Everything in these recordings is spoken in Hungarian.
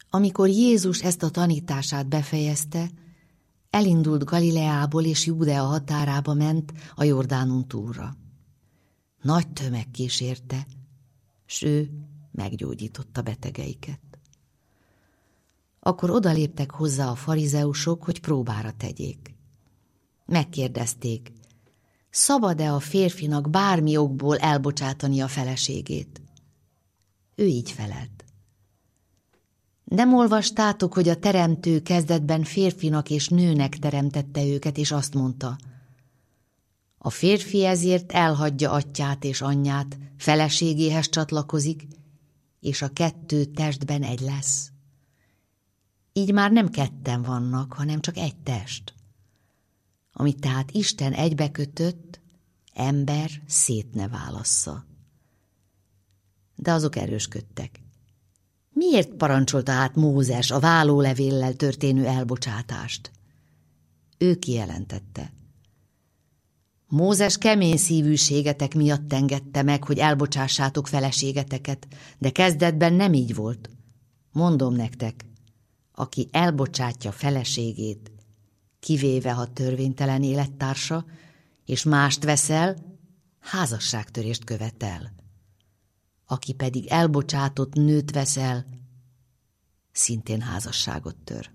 Amikor Jézus ezt a tanítását befejezte, elindult Galileából és Júdea határába ment a Jordánon túlra. Nagy tömeg kísérte, s ő meggyógyította betegeiket. Akkor odaléptek hozzá a farizeusok, hogy próbára tegyék. Megkérdezték, szabad-e a férfinak bármi okból elbocsátani a feleségét? Ő így felelt. Nem olvastátok, hogy a teremtő kezdetben férfinak és nőnek teremtette őket, és azt mondta, a férfi ezért elhagyja atyját és anyját, feleségéhez csatlakozik, és a kettő testben egy lesz. Így már nem ketten vannak, hanem csak egy test. Amit tehát Isten egybekötött, ember szét ne válassza. De azok erősködtek. Miért parancsolta át Mózes a vállólevéllel történő elbocsátást? Ő kijelentette. Mózes kemény szívűségetek miatt engedte meg, hogy elbocsássátok feleségeteket, de kezdetben nem így volt. Mondom nektek, aki elbocsátja feleségét, kivéve ha törvénytelen élettársa, és mást veszel, házasságtörést követel. Aki pedig elbocsátott nőt veszel, szintén házasságot tör.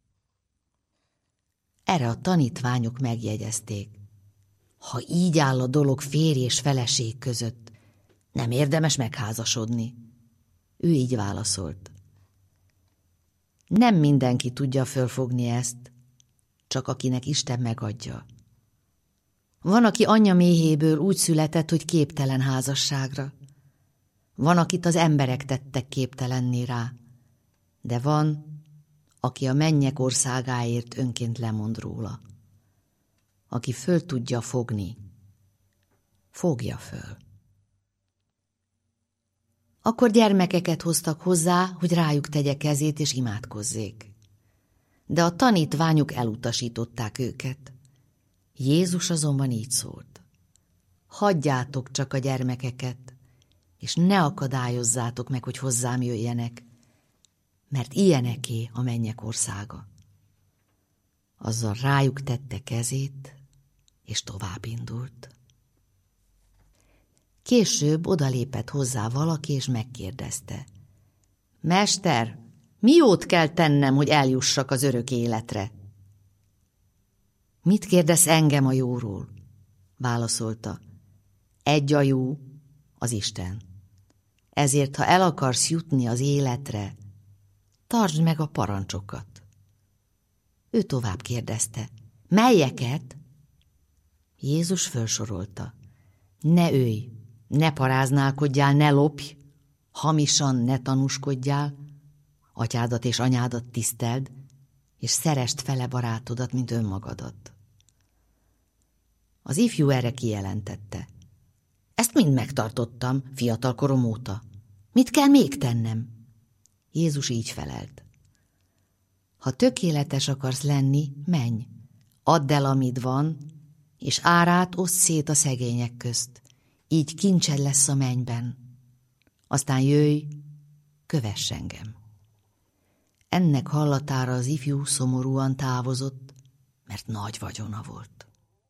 Erre a tanítványok megjegyezték. Ha így áll a dolog férj és feleség között, nem érdemes megházasodni. Ő így válaszolt. Nem mindenki tudja fölfogni ezt, csak akinek Isten megadja. Van, aki anyja méhéből úgy született, hogy képtelen házasságra. Van, akit az emberek tettek képtelenné rá, de van, aki a mennyek országáért önként lemond róla. Aki föl tudja fogni, fogja föl. Akkor gyermekeket hoztak hozzá, hogy rájuk tegye kezét és imádkozzék. De a tanítványok elutasították őket. Jézus azonban így szólt. Hagyjátok csak a gyermekeket, és ne akadályozzátok meg, hogy hozzám jöjjenek, mert ilyeneké a mennyek országa. Azzal rájuk tette kezét, és tovább indult. Később odalépett hozzá valaki, és megkérdezte. Mester, mi jót kell tennem, hogy eljussak az örök életre? Mit kérdez engem a jóról? Válaszolta. Egy a jó, az Isten. Ezért, ha el akarsz jutni az életre, tartsd meg a parancsokat. Ő tovább kérdezte. Melyeket? Jézus felsorolta. Ne ölj, ne paráználkodjál, ne lopj, hamisan ne tanúskodjál, atyádat és anyádat tiszteld, és szeresd fele barátodat, mint önmagadat. Az ifjú erre kijelentette. Ezt mind megtartottam fiatalkorom óta. Mit kell még tennem? Jézus így felelt. Ha tökéletes akarsz lenni, menj, add el, amit van, és árát oszd szét a szegények közt. Így kincsed lesz a mennyben. Aztán jöjj, kövess engem. Ennek hallatára az ifjú szomorúan távozott, mert nagy vagyona volt.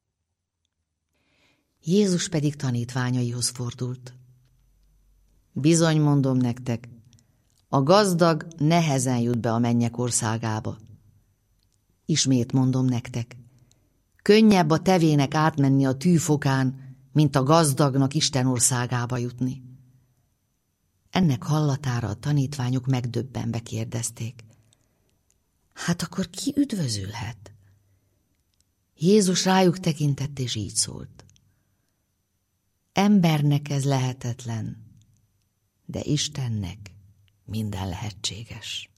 Jézus pedig tanítványaihoz fordult. Bizony mondom nektek, a gazdag nehezen jut be a mennyek országába. Ismét mondom nektek, könnyebb a tevének átmenni a tűfokán, mint a gazdagnak Isten országába jutni. Ennek hallatára a tanítványok megdöbbenve kérdezték. Hát akkor ki üdvözülhet? Jézus rájuk tekintett, és így szólt. Embernek ez lehetetlen, de Istennek minden lehetséges.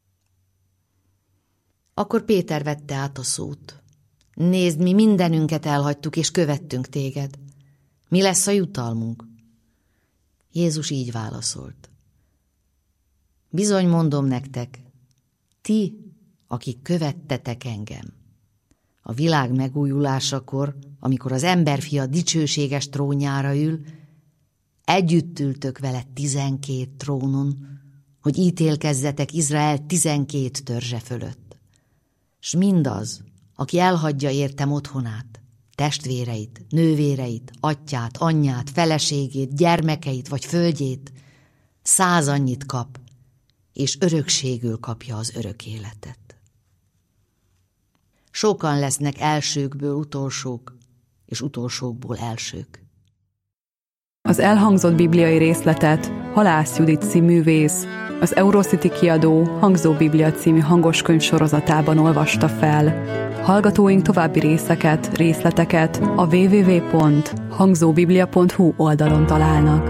Akkor Péter vette át a szót. Nézd, mi mindenünket elhagytuk, és követtünk téged. Mi lesz a jutalmunk? Jézus így válaszolt. Bizony mondom nektek, ti, akik követtetek engem, a világ megújulásakor, amikor az emberfia dicsőséges trónjára ül, együtt ültök vele 12 trónon, hogy ítélkezzetek Izrael 12 törzse fölött. S mindaz, aki elhagyja értem otthonát, testvéreit, nővéreit, atyját, anyját, feleségét, gyermekeit vagy földjét, 100 annyit kap, és örökségül kapja az örök életet. Sokan lesznek elsőkből utolsók, és utolsókból elsők. Az elhangzott bibliai részletet Halász Judit színművész az Eurocity kiadó Hangzó Biblia című hangoskönyv sorozatában olvasta fel. Hallgatóink további részleteket a www.hangzóbiblia.hu oldalon találnak.